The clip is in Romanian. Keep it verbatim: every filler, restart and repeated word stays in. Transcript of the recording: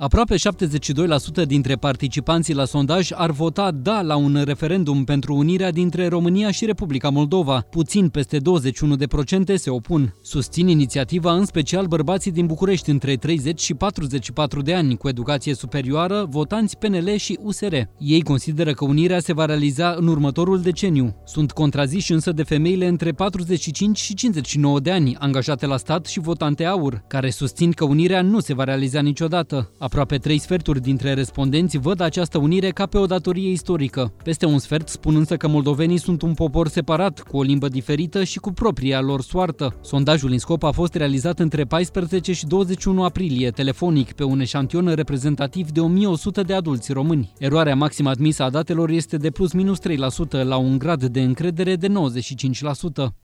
Aproape șaptezeci și doi la sută dintre participanții la sondaj ar vota da la un referendum pentru unirea dintre România și Republica Moldova. Puțin peste douăzeci și unu de procente se opun. Susțin inițiativa în special bărbații din București între treizeci și patruzeci și patru de ani cu educație superioară, votanți P N L și U S R. Ei consideră că unirea se va realiza în următorul deceniu. Sunt contraziși însă de femeile între patruzeci și cinci și cincizeci și nouă de ani, angajate la stat și votante AUR, care susțin că unirea nu se va realiza niciodată. Aproape trei sferturi dintre respondenți văd această unire ca pe o datorie istorică. Peste un sfert spun însă că moldovenii sunt un popor separat, cu o limbă diferită și cu propria lor soartă. Sondajul în scop a fost realizat între paisprezece și douăzeci și unu aprilie, telefonic, pe un eșantion reprezentativ de o mie o sută de adulți români. Eroarea maximă admisă a datelor este de plus minus trei la sută, la un grad de încredere de nouăzeci și cinci la sută.